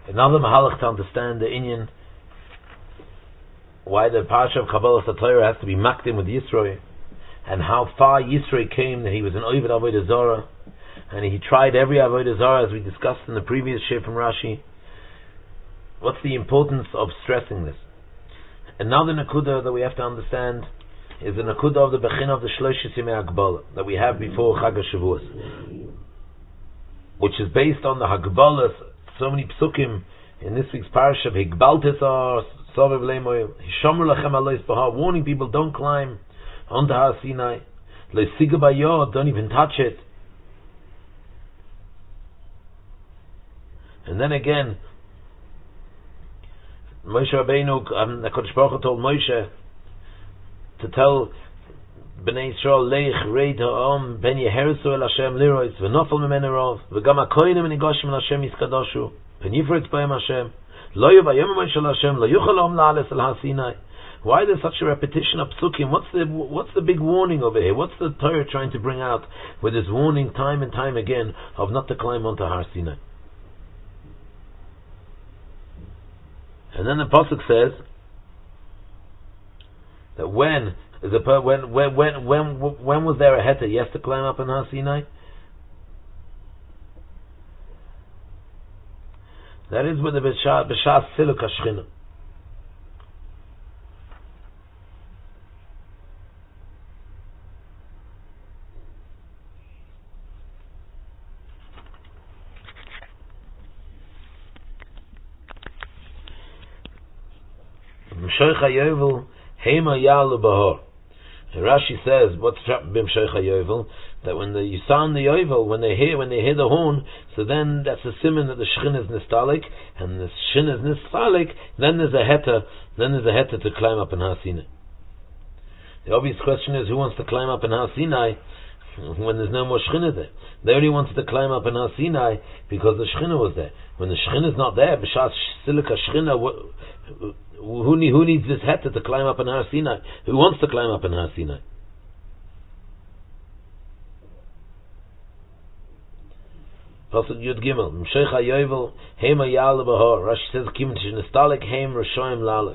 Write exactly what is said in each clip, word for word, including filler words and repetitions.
Another mahalach to understand the Inyan, why the Parsha of Kabbalah Torah has to be makdim with Yisro, and how far Yisro came that he was an Oved Avodah Zarah, and he tried every Avodah Zarah, as we discussed in the previous shir from Rashi. What's the importance of stressing this? Another nakuda that we have to understand is the nakuda of the Bechina of the Shloshis Yemei Hagbalah that we have before Chag HaShavuos, which is based on the Hagbalas, so many psukim in this week's parasha, Higbaltis are Sovev Lemoy, Hishamur Lachem Alois Bahar, warning people don't climb onto Har Sinai, Leisiga Bayod, don't even touch it. And then again, Moshe Rabbeinu, um, the Kodesh Baruch Hu told Moshe to tell Bnei Yisrael, Leich Reid Ha'om Ben Yehersu El Hashem Lirois V'nofel Memenu Rov V'gam HaKoinim Nigoshim El Hashem Yiskadoshu V'nifritz B'hem Hashem Lo Yuvayom Moshe El Hashem Lo Yuchel Om La'ales El Har Sinai. Why there's such a repetition of psukim? What's the what's the big warning over here? What's the Torah trying to bring out with this warning time and time again of not to climb onto Har Sinai? And then the pasuk says that when is a when when when when when was there a heta yes to climb up in Har Sinai? That is with the b'shas siluk hashchina. B'shoich hayovel hema yalu bahor. Rashi says, what's b'shoich hayovel? That when the you sound the yovel, when they hear when they hear the horn, so then that's a simon that the shchin is nistalik, and the shchin is nistalik. Then there's a heta. Then there's a heta to climb up in Har Sinai. The obvious question is, who wants to climb up in Har Sinai when there's no more shchina there? They only wanted to climb up in Har Sinai because the shchina was there. When the shchina is not there, b'shas silika shchina, who, who needs this heta to climb up in Har Sinai? Who wants to climb up in Har Sinai? Pasuk Yud Gimel, Msheich HaYovel, Hema Yal Bahor. Rashi says, Kim Nistalik Heim Rashoim Lalas.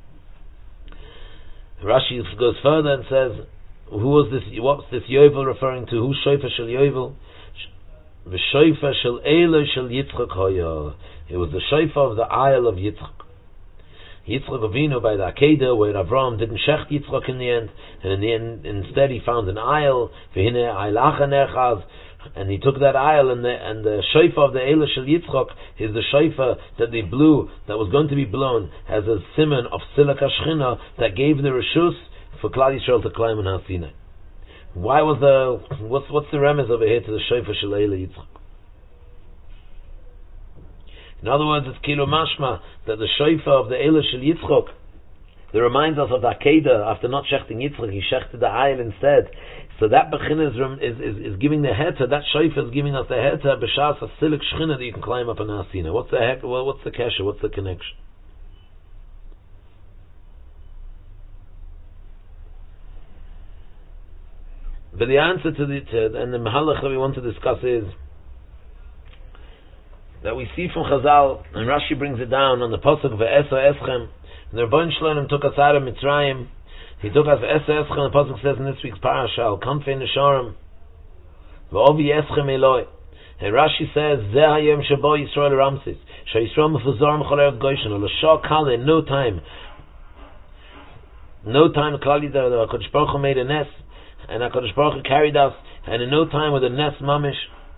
Rashi goes further and says, who was this? What's this Yovel referring to? Who's Shoifa Shel Yovel? V'Shoifa Shel Eilo Shel Yitzchak Hoya. It was the Shoifa of the Isle of Yitzchak. Yitzchak Avinu by the Akedah, where Avram didn't shecht Yitzchak in the end, and in the end, instead he found an isle. V'Hine Eilacha Nechaz. And he took that isle, and the and the shofar of the Eila Shel Yitzchak is the shofar that they blew, that was going to be blown as a simon of Silak HaShchina that gave the reshus for Klal Yisrael to climb in Har Sinai. Why was the what's what's the remez over here to the shofar Shel Eila Yitzchak? In other words, it's kilo mashma that the shofar of the Eila Shel Yitzchak that reminds us of the Akedah. After not shechting Yitzchak, he shechted the isle instead. So that Bechina is, is, is giving the heta, that shofar is giving us the heta, b'shas a silik shchina that you can climb up in Har Sinai. What's the heck, well, what's the kesher, what's the connection? But the answer to the, to, and the mahalach that we want to discuss is, that we see from Chazal, and Rashi brings it down on the pasuk of Ve'esa Eschem, and the Rebbeinu Shloim took us out of Mitzrayim. He took us Ve'esa Eschem, the pasuk says in this week's parasha, Al Kanfei Nesharim, Ve'ovi Eschem Eloi. And Rashi says, Zeh Hayom Shabo Yisrael Ramses, Sh'Yisrael Mefuzar M'chol Eretz Goshen, Ol Shah Kal, in no time, no time, Klal Yisrael, HaKadosh Baruch Hu made a nes, and HaKadosh Baruch Hu carried us, and in no time with a nes mamish,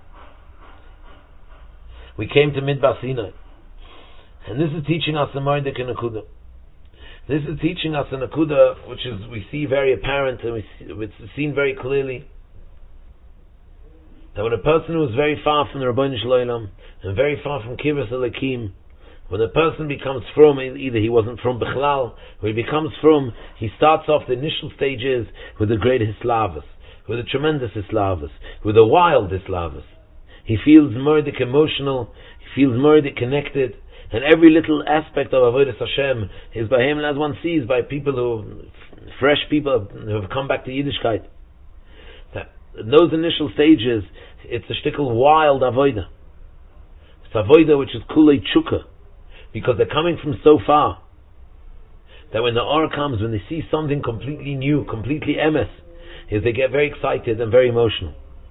we came to Midbar Sinai. And this is teaching us the Mordek and Nakuda. This is teaching us a Nakuda, which is we see very apparent, and we see, it's seen very clearly, that when a person who is very far from the Rabbeinu Shloim and very far from Kibbutz Elokim, when a person becomes from, either he wasn't from Bechlal, or he becomes from, he starts off the initial stages with the great Hislavus, with a tremendous Hislavus, with a wild Hislavus. He feels Mordek emotional, he feels Mordek connected, and every little aspect of Avodas Hashem is by him, and as one sees by people who, fresh people who have come back to Yiddishkeit, that in those initial stages, it's a shtickle wild Avodah. It's Avodah which is Kulei Tshuka. because they're coming from so far, that when the Or comes, when they see something completely new, completely emes, is they get very excited and very emotional.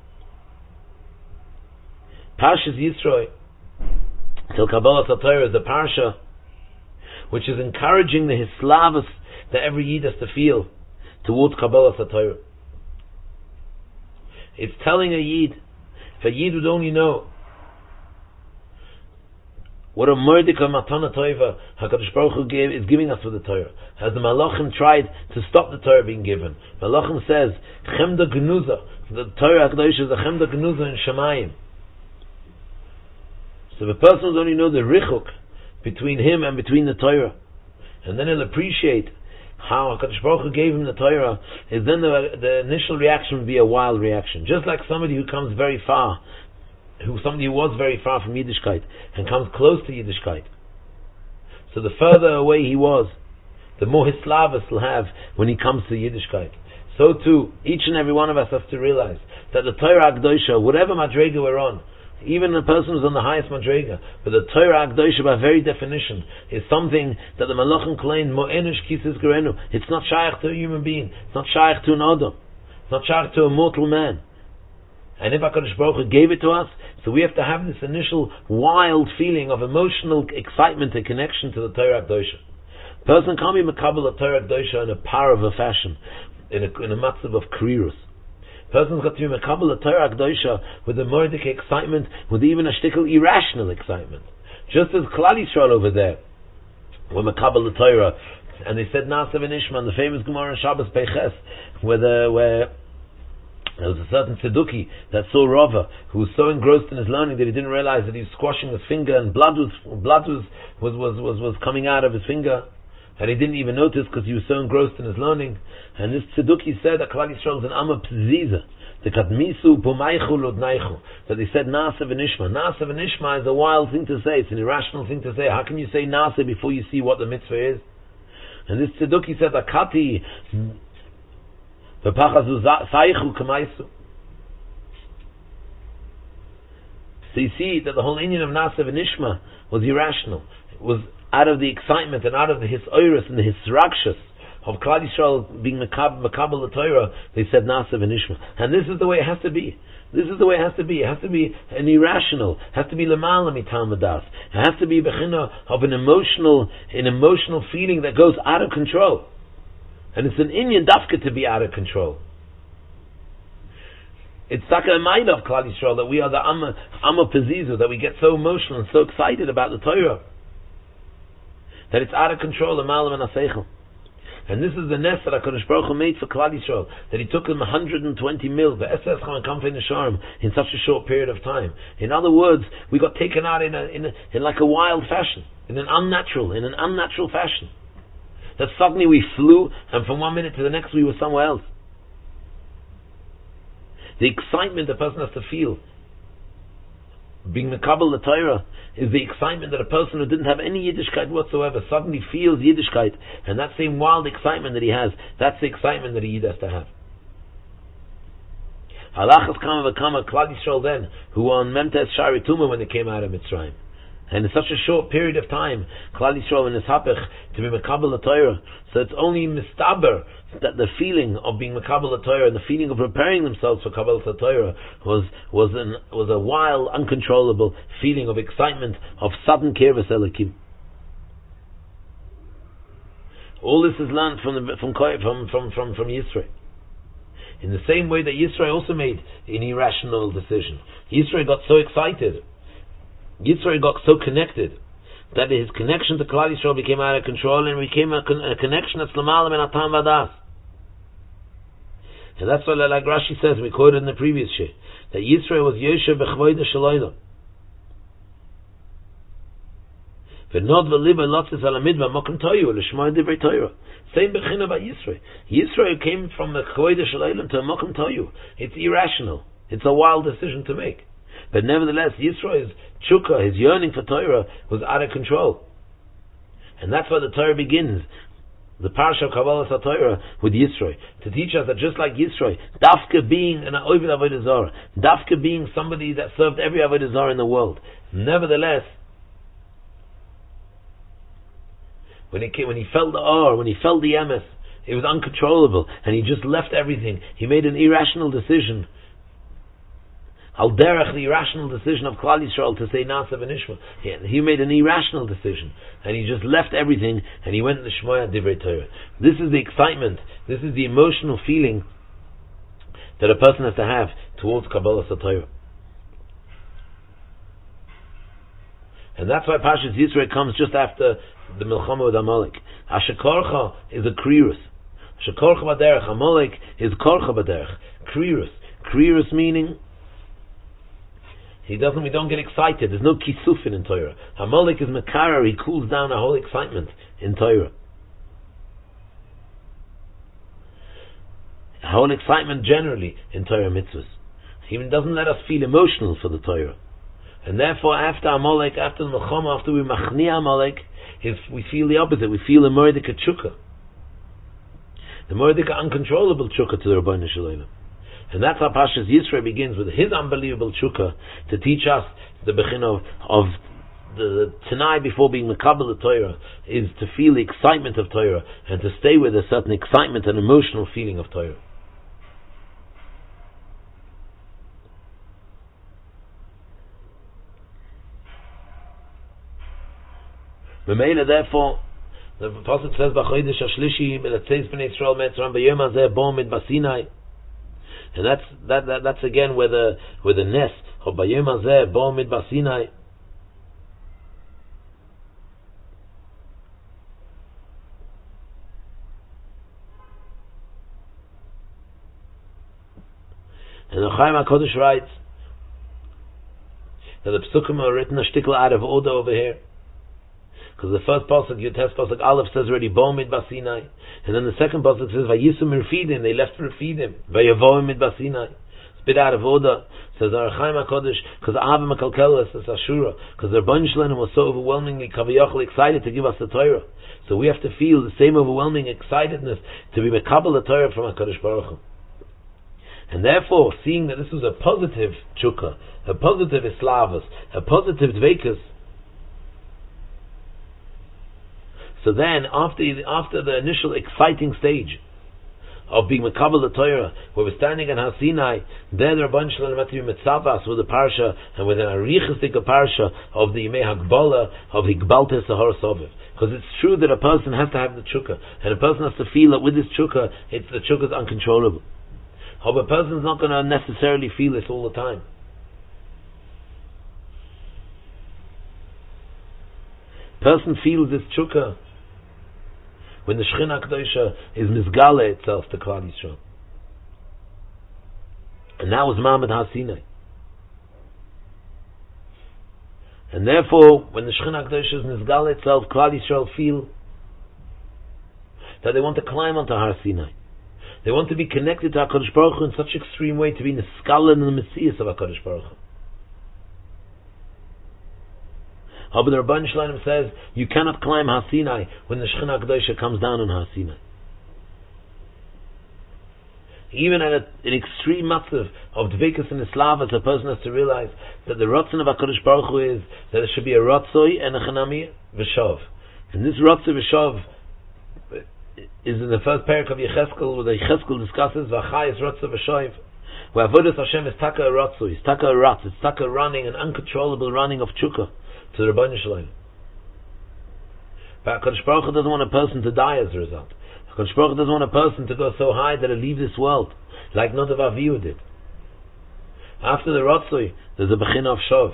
Parshas Yisro, till Kabbalas HaTorah, is the parsha which is encouraging the hislavus that every Yid has to feel towards Kabbalas HaTorah. It's telling a Yid, if a Yid would only know what a mordika matana toiva HaKadosh Baruch Hu gave, is giving us with the Torah. As the Malachim tried to stop the Torah being given. Malachim says, Chemda Gnuza, the Torah HaKadosh is a Chemda Gnuza in Shemayim. So the person would only know the richuk between him and between the Torah, and then he'll appreciate how HaKadosh Baruch Hu gave him the Torah, is then the, the initial reaction would be a wild reaction. Just like somebody who comes very far, who somebody who was very far from Yiddishkeit, and comes close to Yiddishkeit. So the further away he was, the more hislavus he'll have when he comes to Yiddishkeit. So too, each and every one of us has to realize that the Torah HaKadosha, whatever madrega we're on, even a person who's on the highest madrega, but the Torah HaKadosha by very definition is something that the Malachim claim, Mo'enush Kisis Gerenu. It's not shaykh to a human being, it's not shaykh to an Adam, it's not shaykh to a mortal man. And if HaKadosh Baruch Hu gave it to us, so we have to have this initial wild feeling of emotional excitement and connection to the Torah HaKadosha. A person can't be makabel of Torah HaKadosha in a power of a fashion, in a, in a matzav of krirus. A person's got to be makabel of Torah HaKadosha with a mordika excitement, with even a shtickle irrational excitement. Just as Klal Yisrael over there were makabel of Torah, and they said Nasa v'Nishma, the famous Gemara in Shabbos Peiches, where the, where there was a certain Tzeduki that saw Rava, who was so engrossed in his learning that he didn't realize that he was squashing his finger and blood was blood was was was was, was coming out of his finger, and he didn't even notice because he was so engrossed in his learning. And this Tzeduki said that Klal Yisrael is an Amma Pziza, the Kadmisu Pumaychu Lodnaichu, that they said Nasa v'Nishma. Nasa v'Nishma is a wild thing to say. It's an irrational thing to say. How can you say Nasa before you see what the mitzvah is? And this Tzeduki said Akati. So you see that the whole Indian of Nasa v'Nishma was irrational. It was out of the excitement and out of the his oirus and the his rakshas of Klal Yisrael being makabel the Torah. They said Nasa v'Nishma, and this is the way it has to be. This is the way it has to be. It has to be an irrational. It has to be lemala mitam hadas. It has to be bechina of an emotional, an emotional feeling that goes out of control. And it's an Indian dafka to be out of control. It's taka mind of Klal Yisrael that we are the Amma Amma Pezizu, that we get so emotional and so excited about the Torah that it's out of control. And this is the nest that HaKadosh Baruch Hu made for Klal Yisrael, that He took them one hundred twenty mil in such a short period of time. In other words, we got taken out in a, in, a, in like a wild fashion, in an unnatural, in an unnatural fashion. That suddenly we flew, and from one minute to the next we were somewhere else. The excitement a person has to feel, being makabel the Torah, is the excitement that a person who didn't have any Yiddishkeit whatsoever suddenly feels Yiddishkeit, and that same wild excitement that he has, that's the excitement that a Yid has to have. Halachas kama v'kama Klal Yisrael then, who were on Memtes Shari Tumah when they came out of Mitzrayim. And in such a short period of time, Klal Yisrael and his hapech to be makabel the Torah. So it's only mistaber that the feeling of being makabel the Torah and the feeling of preparing themselves for kabbalas Torah was was an was a wild, uncontrollable feeling of excitement, of sudden kirvas elikim. All this is learned from the, from from from from from Yisro. In the same way that Yisro also made an irrational decision. Yisro got so excited. Yitzhak got so connected that his connection to Klal Yisrael became out of control and became a, con- a connection that's l'malam and atam vadas. And that's why, like Rashi says, we quoted in the previous shir, that Yisrael was Yoshev b'chvoida shalayla. V'nod v'liba lotzis ala midba mokum toyu l'shmoy divrei Torah. Same b'china about Yisrael. Yisrael came from the chvoida shalayla to a mokum toyu. It's irrational. It's a wild decision to make. But nevertheless, Yisro's chukka, his yearning for Torah, was out of control. And that's why the Torah begins, the parsha of Kabbalas HaTorah, with Yisro, to teach us that just like Yisro, Dafka being an Ovid Avodah Zarah, Dafka being somebody that served every Avodah Zarah in the world, nevertheless, when he came, when he felt the or, when he felt the emes, it was uncontrollable, and he just left everything. He made an irrational decision. Al derech, the irrational decision of Klal Yisrael to say Na'aseh v'Nishma. He, he made an irrational decision, and he just left everything, and he went to Shmoya Divrei Torah. This is the excitement, this is the emotional feeling that a person has to have towards Kabbalas HaTorah. And that's why Parshas Yisro comes just after the Milchama with Amalek. Asher Korcha is a Krirus. Asher Korcha Baderech, Amalek is Korcha Baderech. Krirus. Krirus meaning he doesn't, we don't get excited. There's no kisufin in Torah. Amalek is Mekarar, he cools down a whole excitement in Torah. A whole excitement generally in Torah mitzvahs. He even doesn't let us feel emotional for the Torah. And therefore, after Amalek, after the Melchama, after we machni Amalek, we feel the opposite. We feel a Mordeka Tshuka. The Mordeka uncontrollable Tshuka to the Rabbeinu Shalom. And that's how Parshas Yisro begins, with his unbelievable Tshuka to teach us the Bechin of, of the Tanai before being Mekabel the Torah, is to feel the excitement of Torah and to stay with a certain excitement and emotional feeling of Torah. Memela, therefore, the Apostle says, "B'chodesh hashlishi b'latzeis b'nei Yisrael me'etzram b'yom hazeh bo mid b'Sinai," and that's that, that that's again where the where the nest of b'yom hazeh bo mid b'Sinai. And the Chaim HaKodesh writes that the Psukim are written a shtikl out of order over here. Because the first pasuk, Yutes pasuk Aleph, says already Bo mid Basinai, and then the second pasuk says Vayisum Refidim, they left Refidim, Vayavoim mid Basinai. It's a bit out of order. Says Ar Chaim HaKodesh, because Avim HaKalkelos says Ashura, because the Rebbeinu Shalom was so overwhelmingly Kaviyachal excited to give us the Torah. So we have to feel the same overwhelming excitedness to be Mekabel the Torah from HaKadosh Baruch Hu. And therefore, seeing that this was a positive Tshuka, a positive Islavus, a positive Dveikus, so then, after after the initial exciting stage of being Mekabel the Torah, where we're standing in Har Sinai, then the Rabban Shalom had to be Mitzavas with the Parsha, and with an Arichastik Parsha of the Yimei Hagbala, of Higbaltes Sahar Soviv. Because it's true that a person has to have the Tshuka, and a person has to feel that with this Tshuka, it's, the Tshuka is uncontrollable. However, a person is not going to necessarily feel this all the time. Person feels this Tshuka when the Shechina Kedosha is Mizgala itself to Klal Yisrael. And that was Ma'amad Har Sinai. And therefore, when the Shechina Kedosha is Mizgala itself, Klal Yisrael feel that they want to climb onto Har Sinai. They want to be connected to HaKadosh Baruch Hu in such extreme way, to be in the Skala and the Messias of HaKadosh Baruch Hu. But the Rabban Shalom says you cannot climb Har Sinai when the Shechina Kedosha comes down on Har Sinai. Even at a, an extreme matzav of Dveikus and Islavas, a person has to realize that the Ratzon of HaKadosh Baruch Hu is that there should be a Ratzoi and a Chanami V'Shav. And this Ratzoi V'Shav is in the first parak of Yecheskel, where the Yecheskel discusses V'Achayis Ratzoi V'Shav, where Avodas Hashem is Taka Ratzoi, it's Taka Ratz, it's Taka running, an uncontrollable running of Tshuka to the Rebbeinu Shalom. But HaKadosh Baruch Hu doesn't want a person to die as a result. HaKadosh Baruch Hu doesn't want a person to go so high that he'll leave this world, like Nadav Avihu did. After the Ratzoi, there's a Bechina of Shav,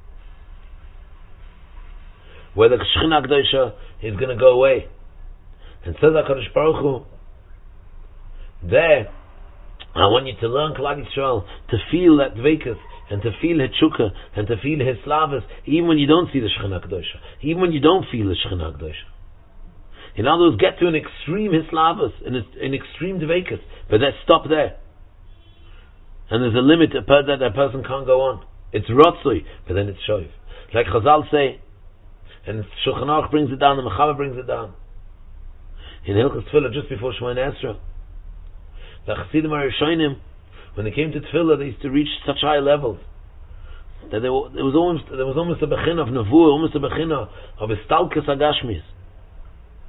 where the Shechina Kedosha is going to go away. And says HaKadosh Baruch Hu, there, I want you to learn Klal Yisrael, to feel that Dveikus, and to feel his Tshuka, and to feel his Slavas, even when you don't see the Shechina Kedosha, even when you don't feel the Shechina Kedosha. In other words, get to an extreme Hislavas, an, an extreme Dveikus, but then stop there. And there's a limit that a person can't go on. It's Rotzoi, but then it's Shoiv. Like Chazal say, and Shulchan Aruch brings it down, the Mechaber brings it down. In Hilchos Tefillah, just before Shemoneh Esrei, the Chassidim HaRishonim, when they came to Tefillah, they used to reach such high levels that there was almost there was almost a bechina of nevuah, almost a bechina of istalkus agashmis.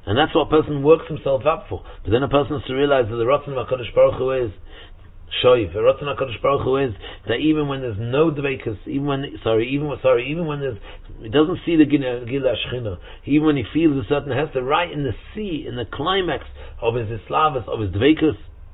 And that's what a person works himself up for. But then a person has to realize that the Ratzon of HaKadosh Baruch Hu is Shoiv. The Ratzon of HaKadosh Baruch Hu is that even when there's no dveikus, even when, sorry, even when, sorry, even when there's, he doesn't see the Gila Shechina, even when he feels a certain hester, right in the sea, in the climax of his Islavus, of his dveikus,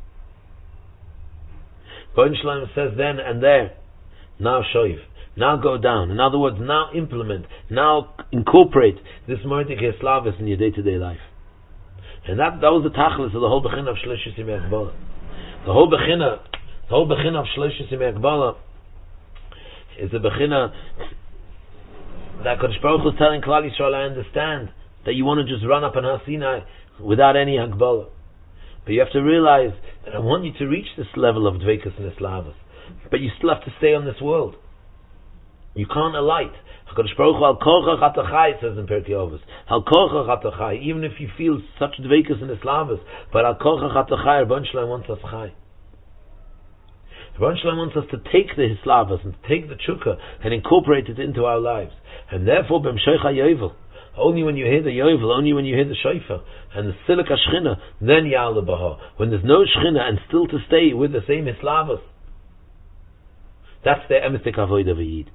Boin Shalom says then and there, now Shoiv. Now go down. In other words, now implement, now incorporate this Mordechai Slavis in your day-to-day life. And that, that was the tachlis of the whole Bechina of Shloshis Yimei Akbala. The whole Bechina, the whole Bechina of Shloshis Yimei Akbala is the Bechina that Kodesh Baruch Hu is telling Klal Yisrael, I understand that you want to just run up on Har Sinai without any Akbala. But you have to realize that I want you to reach this level of Dveikus and Islavas. But you still have to stay on this world. You can't alight. HaKadosh Baruch Hu al korchach atachai, it says in Pirkei Avos. Al korchach atachai, even if you feel such dveikus and islavas, but al korchach atachai, Rebbeinu Shalom wants us chai. Rebbeinu Shalom wants us to take the islavas and to take the chukah and incorporate it into our lives. And therefore, b'mshoich hayovel, only when you hear the yovel, only when you hear the shofar and the silik hashchina, then ya'ala baha. When there's no shchina and still to stay with the same islavas, that's the emetik avodah v'yid.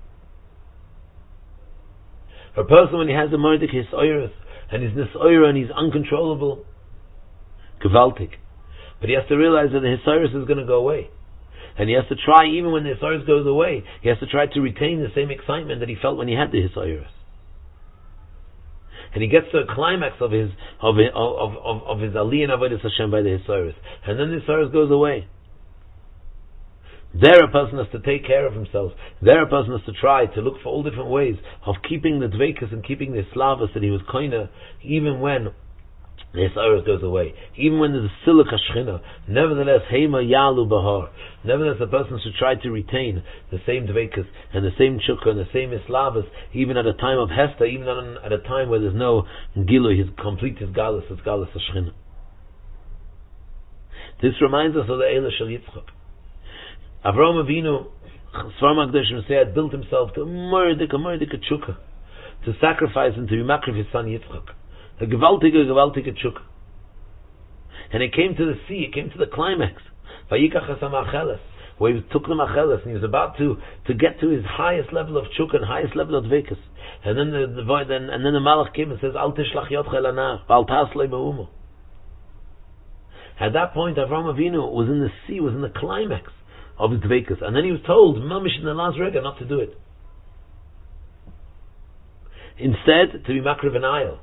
A person, when he has a murdik, his oiris, and he's nisoira, and he's uncontrollable, gewaltig. But he has to realize that the hisoris is going to go away. And he has to try, even when the hisoris goes away, he has to try to retain the same excitement that he felt when he had the hisoris. And he gets to a climax of his, of his, of, of, of his aliyah and avodas Hashem by the hisoris. And then the hisoris goes away. There a person has to take care of himself. There a person has to try to look for all different ways of keeping the dveikus and keeping the slavas that he was koina, even when the hisayrus goes away. Even when there's a silik hashchina. Nevertheless, heima yalu bahar. Nevertheless, a person should try to retain the same dveikus and the same chukka and the same islavas, even at a time of hesta, even at a time where there's no gilu, his complete his galus, his galus hashchina. This reminds us of the Eila Shel Yitzchak. Avraham Avinu, Sfarim HaKadoshim say, had built himself to a murdik, a murdik, a chukka, to sacrifice and to be makriv his son Yitzchak. A gewaltige, gewaltige chukka. And it came to the sea, it came to the climax. Vayikach es ha'macheles, where he took the macheles, and he was about to, to get to his highest level of chukka and highest level of dveikus. And then the, the then, and then the malach came and says, Al tishlach yodcha el anar, v'al taslei ba'umo. At that point, Avraham Avinu was in the sea, was in the climax of his dveikus, and then he was told, mamish in the last rega, not to do it. Instead, to be makriv an ayil.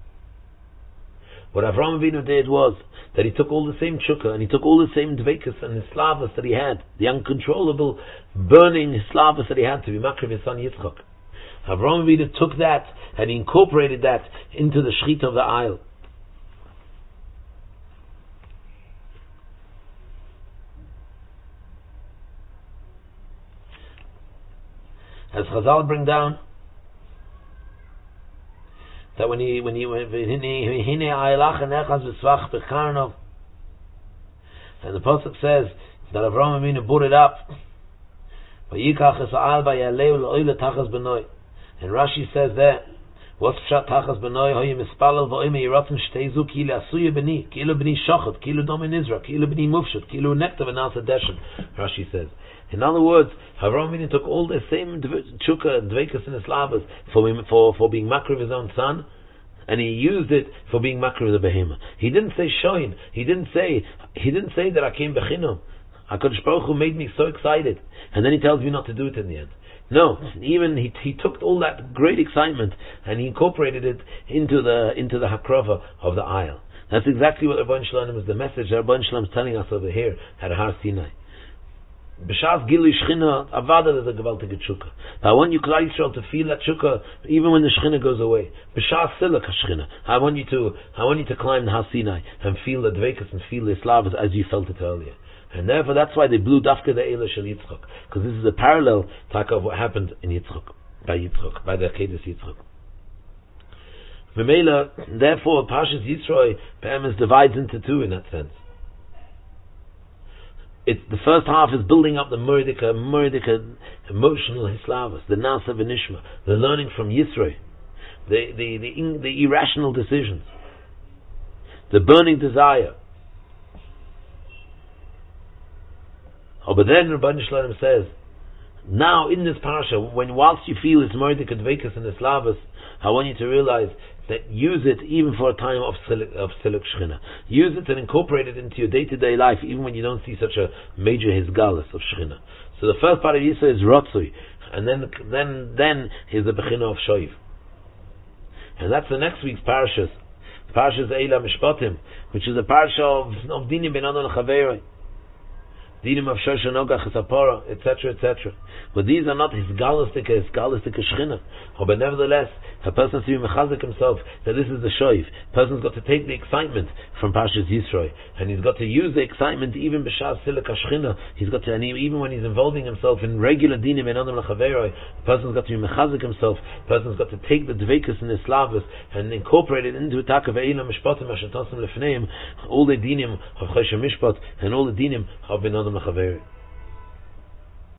What Avraham Avinu did was that he took all the same chukka and he took all the same dveikus and slavas that he had, the uncontrollable burning slavas that he had, to be makriv his son Yitzchak. Avraham Avinu took that and he incorporated that into the shechita of the ayil. As Chazal bring down that when he when he when hine aylach nechaz v'svach bekarnov, and the pasuk says that Avraham Avinu brought it up, vayikach es ha'al vayaleu l'oyle tachas b'noi, and Rashi says that what's pshat tachas b'noi hoye mispalel v'oime yiratzim shteizu ki asuye b'ni ki ilu b'ni shochet ki ilu domin Israel ki ilu b'ni mufshet ki ilu nekta v'nasa deshen. Rashi says, in other words, Avraham Avinu took all the same chukka and dveikus and islavas for for for being makriv his own son, and he used it for being makriv the behema. He didn't say shoin. He didn't say he didn't say that I came bechinam. HaKadosh Baruch Hu made me so excited, and then he tells me not to do it in the end. No, even he he took all that great excitement and he incorporated it into the into the hakrava of the ayil. That's exactly what Rebbeinu Shalom is the message that Rebbeinu Shalom is telling us over here at Har Sinai. B'shas Gili Shechina, Avada is a gewaltige chukka. I want you, Klal Yisrael, to feel that chukka even when the Shechina goes away. B'shas Silak HaShechina. I want you to, I want you to climb the Har Sinai and feel the dveikus and feel the slavas as you felt it earlier. And therefore, that's why they blew dafka the Eila Shel Yitzchak, because this is a parallel talk of what happened in Yitzchak, by Yitzchak, by the Akedas Yitzchak. Memela, therefore, Parshas Yisroi, Be'emes divides into two in that sense. It's, the first half is building up the murdika, murdika, emotional hislavas, the nasa v'nishma, the learning from Yisroi, the the the, the irrational decisions, the burning desire. Oh, but then Rabbi Shalom says, now in this parasha, when whilst you feel it's Mordik Advekas and Islavas, I want you to realize that use it even for a time of Siluk, of Siluk Shechina. Use it and incorporate it into your day-to-day life, even when you don't see such a major Hizgalus of Shechina. So the first part of Yisrael is Rotzui, and then then then is the Bechina of Shoiv. And that's the next week's parashas. The parasha is Eila Mishpatim, which is a parasha of, of Dinim Ben Adon Chaveroi. Dinim of Shosha Nogach Chesapora, et cetera, et cetera. But these are not his galistic, his galistic Shechina. But nevertheless, a person has to be mechazik himself that this is the shoiv. A person's got to take the excitement from Parshas Yisro, and he's got to use the excitement even b'shas Siluk Shechina. He's got to, and he, even when he's involving himself in regular dinim and adam lechaveroi, a person's got to be mechazik himself. A person's got to take the dveikus and the slavus and incorporate it into a tak of eila mishpatim asher tasim lefneim, all the dinim of choshe mishpat and all the dinim of ben adam lechaveroi.